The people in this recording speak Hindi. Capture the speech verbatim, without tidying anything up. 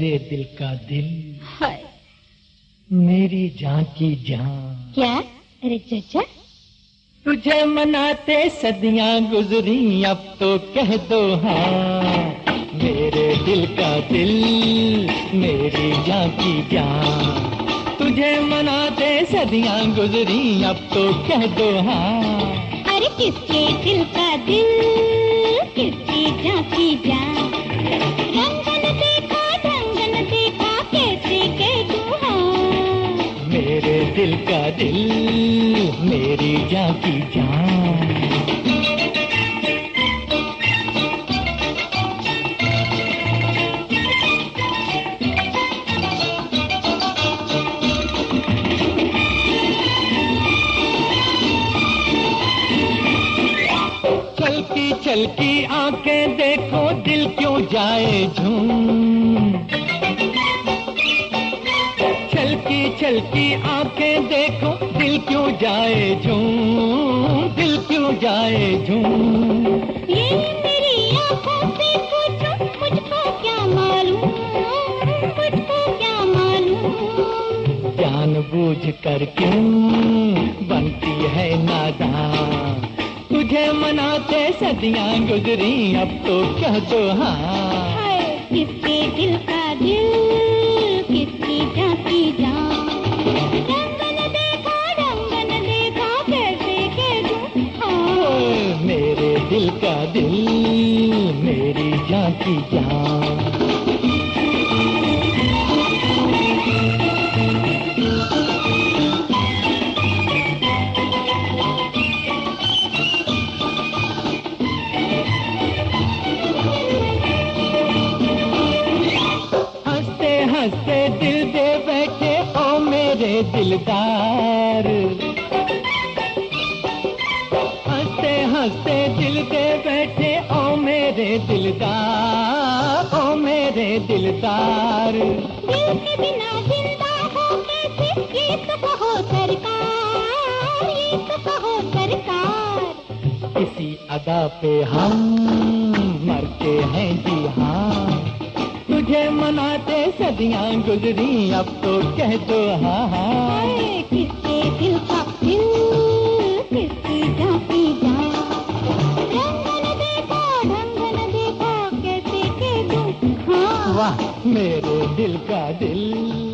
मेरे दिल का दिल, हाय मेरी जान की जान। क्या? अरे चाचा, तुझे मनाते सदियां गुजरी, अब तो कह दो हाँ। मेरे दिल का दिल, मेरी जान की जान। तुझे मनाते सदियां गुजरी, अब तो कह दो हाँ। अरे किसके दिल का दिल, किसकी जान की जान। रंगन देखा ढंगन देखा, कैसे कह दूं हाँ। मेरे दिल का दिल, मेरी जान की जान। चलती चलती आंखें देखो, दिल क्यों जाए झूम। चलती चलती आंखें देखो, दिल क्यों जाए झूम, दिल क्यों जाए झूम। ये मेरी आंखों से पूछो, मुझको क्या मालूम, मुझको क्या मालूम। जानबूझ कर क्यों बनती है नादान। तुझे मनाते सदियां गुजरी, अब तो कह दो हाँ। हाय किसके दिल का दिल, किसकी जान की जान। रंगन देखा ढंगन देखा, कैसे कह दूं हाँ। ओए, मेरे दिल का दिल, मेरी जान की जान। हंसते दिल दे बैठे ओ मेरे दिलदार। हंसते हंसते दिल दे बैठे ओ मेरे दिलदार, ओ मेरे दिलदार। दिल के बिना जिंदा हो कैसे, ये तो कहो सरकार, ये तो कहो सरकार। इसी अदा पे हम मरते हैं जी हाँ। तुझे मनाते सदियां गुजरी, अब तो कह दो हाँ हाँ। हाय किसके दिल का दिल, किसकी जान की जान। रंगन देखा ढंगन देखा, कैसे कह दूं हाँ। वाह मेरे दिल का दिल।